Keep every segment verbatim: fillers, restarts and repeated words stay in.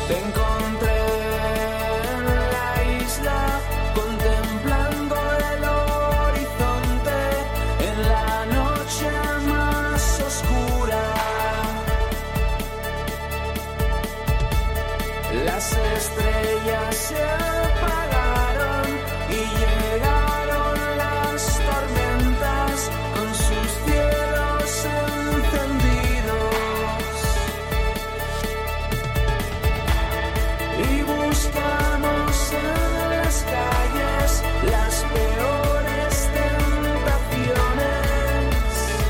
Te encontré en la isla, contemplando el horizonte, en la noche más oscura. Las estrellas se apagaron y llegaron las tormentas con sus cielos encendidos. Y buscamos en las calles las peores tentaciones.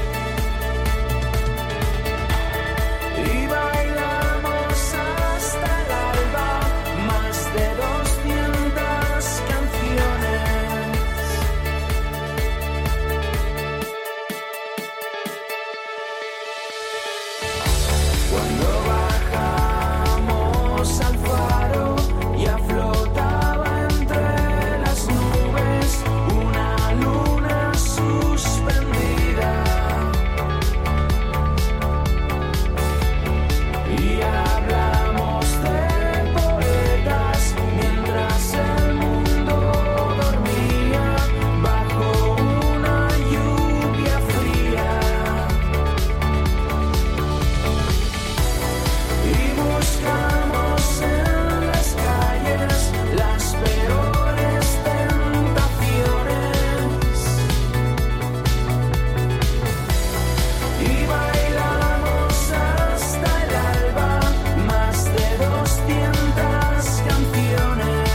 Y bailamos hasta el alba más de doscientas canciones. Cuando bajamos al faro, ya flotaba entre las nubes una luna suspendida. Y hablamos de poetas mientras el mundo dormía bajo una lluvia fría. Y buscamos en las calles las peores tentaciones. Y bailamos hasta el alba más de doscientas canciones.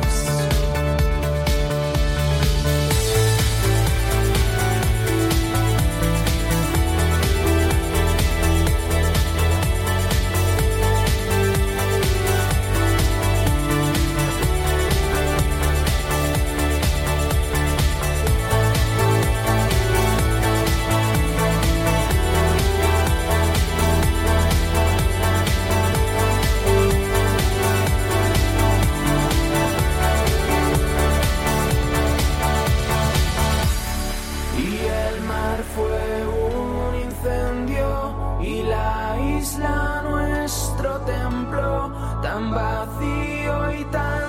Y el mar fue un incendio y la isla nuestro templo, tan vacío y tan